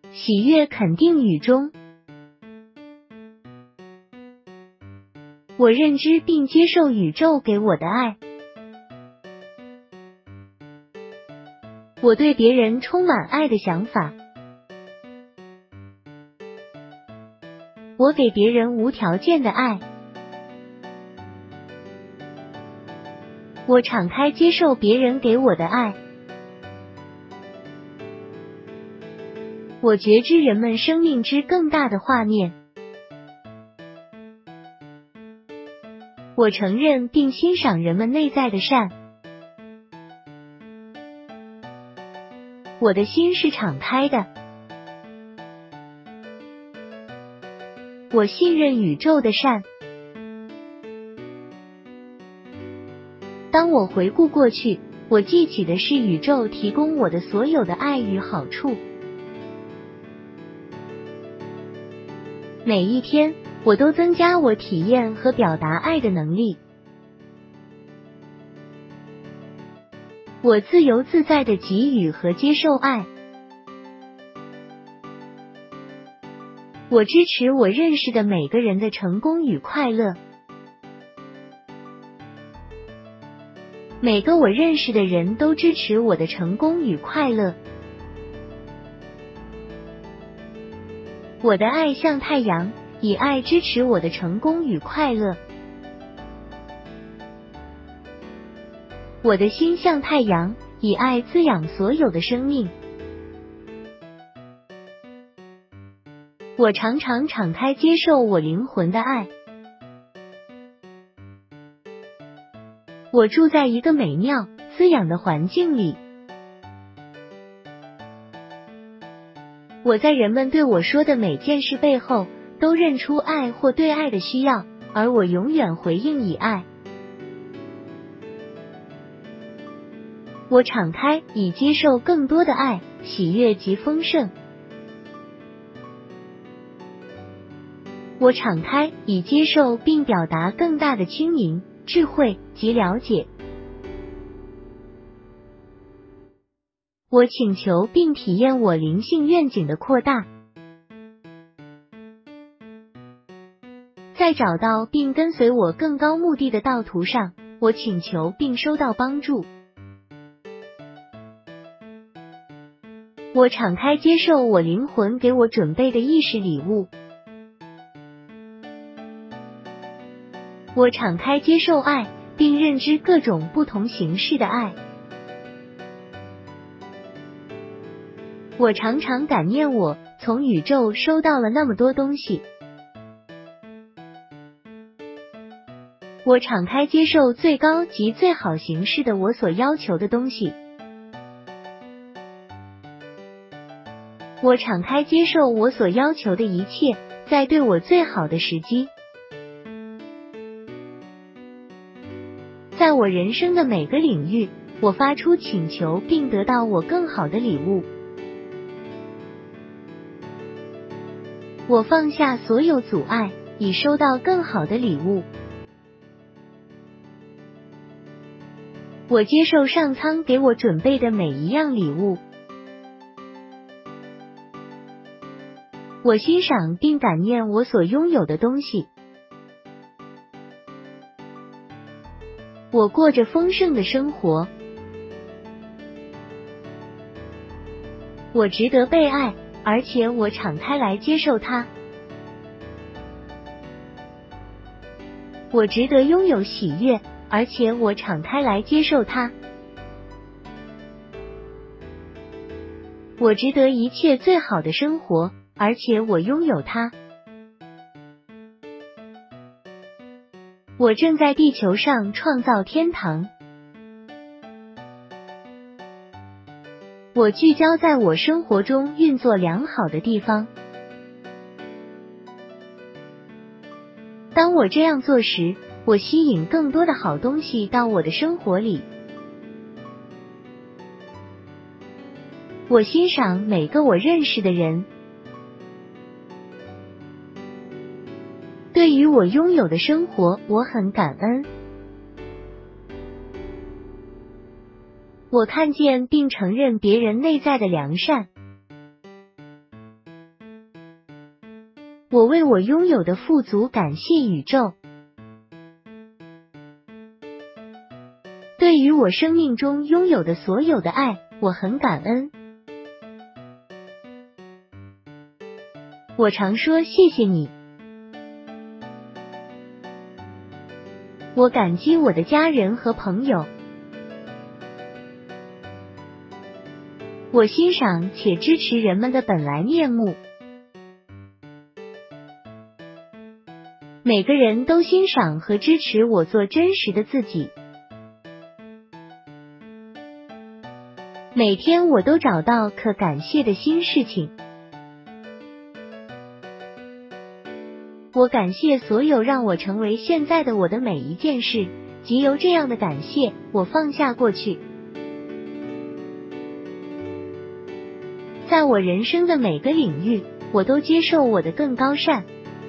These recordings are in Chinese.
喜悦肯定语中，我认知并接受宇宙给我的爱。我对别人充满爱的想法。我给别人无条件的爱。我敞开接受别人给我的爱。我觉知人们生命之更大的画面。我承认并欣赏人们内在的善。我的心是敞开的。我信任宇宙的善。当我回顾过去，我记起的是宇宙提供我的所有的爱与好处。每一天，我都增加我体验和表达爱的能力。我自由自在地给予和接受爱。我支持我认识的每个人的成功与快乐。每个我认识的人都支持我的成功与快乐。我的爱像太阳，以爱支持我的成功与快乐。我的心像太阳，以爱滋养所有的生命。我常常敞开接受我灵魂的爱。我住在一个美妙、滋养的环境里。我在人们对我说的每件事背后，都认出爱或对爱的需要，而我永远回应以爱。我敞开，以接受更多的爱、喜悦及丰盛。我敞开，以接受并表达更大的清明、智慧及了解。我请求并体验我灵性愿景的扩大。在找到并跟随我更高目的的道途上，我请求并收到帮助。我敞开接受我灵魂给我准备的意识礼物。我敞开接受爱，并认知各种不同形式的爱。我常常感念我从宇宙收到了那么多东西。我敞开接受最高及最好形式的我所要求的东西。我敞开接受我所要求的一切，在对我最好的时机。在我人生的每个领域，我发出请求并得到我更好的礼物。我放下所有阻碍，以收到更好的礼物。我接受上苍给我准备的每一样礼物。我欣赏并感念我所拥有的东西。我过着丰盛的生活。我值得被爱，而且我敞开来接受它。我值得拥有喜悦，而且我敞开来接受它。我值得一切最好的生活，而且我拥有它。我正在地球上创造天堂。我聚焦在我生活中运作良好的地方。当我这样做时，我吸引更多的好东西到我的生活里。我欣赏每个我认识的人。对于我拥有的生活，我很感恩。我看见并承认别人内在的良善。 我为我拥有的富足感谢宇宙。对于我生命中拥有的所有的爱，我很感恩。我常说谢谢你。我感激我的家人和朋友。我欣赏且支持人们的本来面目。每个人都欣赏和支持我做真实的自己。每天我都找到可感谢的新事情。我感谢所有让我成为现在的我的每一件事，藉由这样的感谢，我放下过去。在我人生的每个领域，我都接受我的更高善。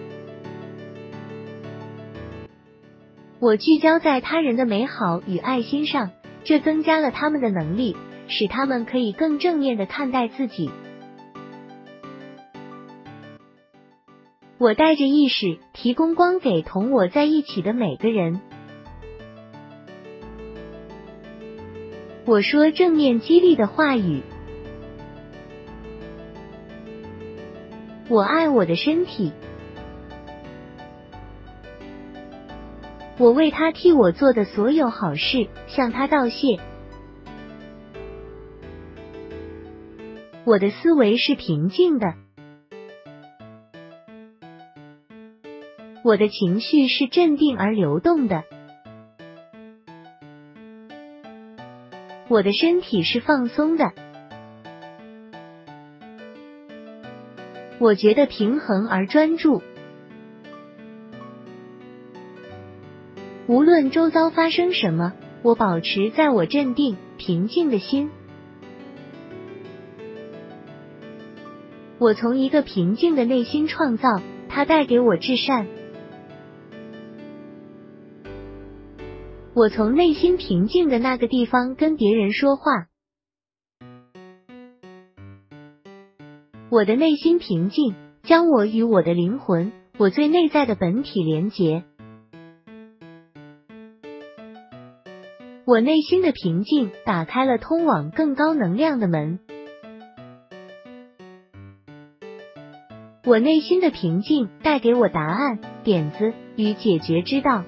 我聚焦在他人的美好与爱心上，这增加了他们的能力，使他们可以更正面地看待自己。我带着意识，提供光给同我在一起的每个人。我说正面激励的话语。我爱我的身体。我为他替我做的所有好事，向他道谢。我的思维是平静的。我的情绪是镇定而流动的。我的身体是放松的。我觉得平衡而专注。无论周遭发生什么，我保持在我镇定、平静的心。我从一个平静的内心创造，它带给我至善。我从内心平静的那个地方跟别人说话。我的内心平静，将我与我的灵魂，我最内在的本体连结。我内心的平静，打开了通往更高能量的门。我内心的平静，带给我答案、点子与解决之道。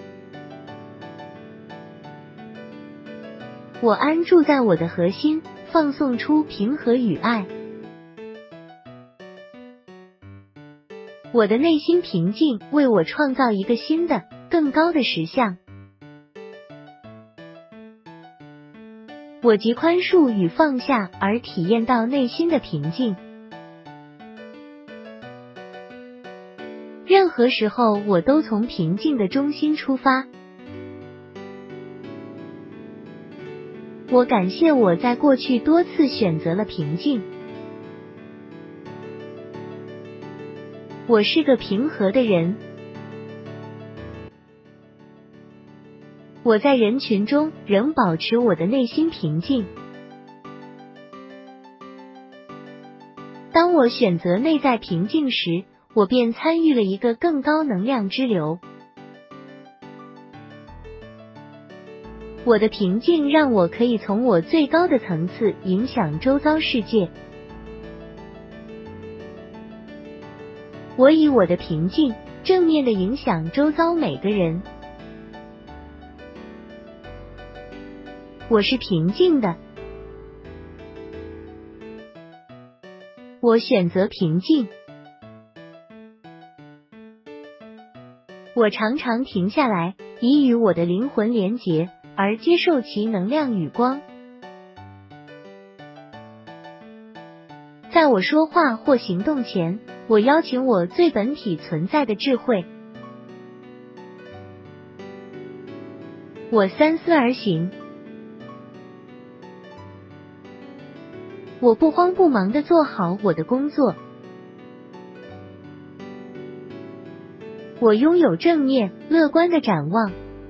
我安住在我的核心，放送出平和与爱。我的内心平静，为我创造一个新的、更高的实相。我藉宽恕与放下而体验到内心的平静。任何时候，我都从平静的中心出发。我感谢我在过去多次选择了平静。我是个平和的人。我在人群中仍保持我的内心平静。当我选择内在平静时，我便参与了一个更高能量之流。我的平静让我可以从我最高的层次影响周遭世界。我以我的平静，正面的影响周遭每个人。我是平静的。我选择平静。我常常停下来，以与我的灵魂连结，而接受其能量与光。在我说话或行动前，我邀请我最本体存在的智慧。我三思而行。我不慌不忙地做好我的工作。我拥有正面、乐观的展望。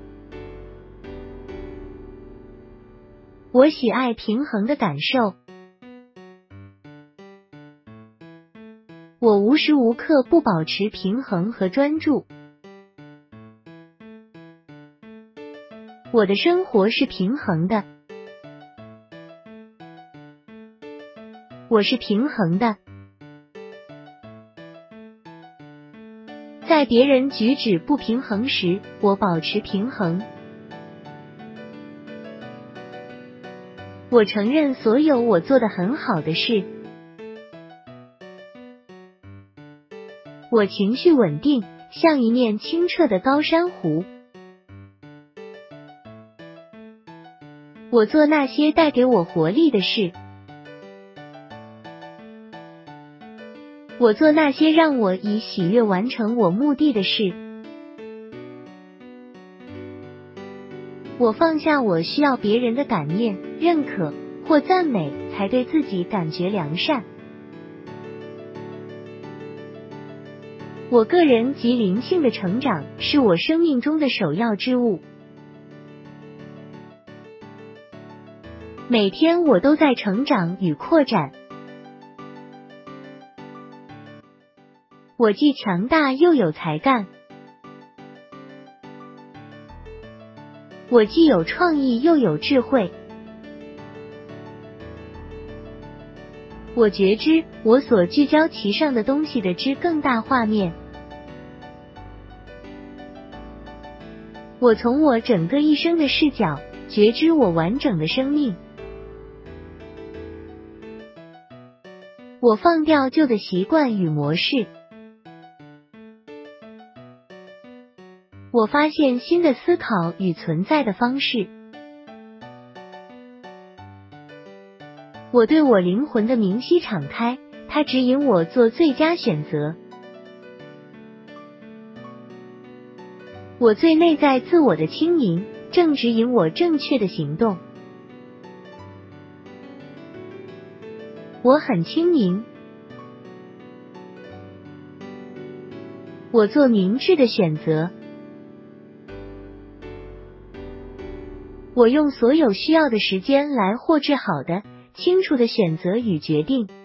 我喜爱平衡的感受。 我无时无刻不保持平衡和专注。我的生活是平衡的。我是平衡的。在别人举止不平衡时，我保持平衡。我承认所有我做得很好的事。我情绪稳定，像一面清澈的高山湖。我做那些带给我活力的事。我做那些让我以喜悦完成我目的的事。我放下我需要别人的感念、认可或赞美才对自己感觉良善。我个人及灵性的成长是我生命中的首要之务。每天我都在成长与扩展。我既强大又有才干。我既有创意又有智慧。我觉知我所聚焦其上的东西的之更大画面。我从我整个一生的视角觉知我完整的生命。我放掉旧的习惯与模式。我发现新的思考与存在的方式。我对我灵魂的明晰敞开，它指引我做最佳选择。我最内在自我的清明，正指引我正确的行动。我很清明。我做明智的选择。我用所有需要的时间来获知好的、清楚的选择与决定。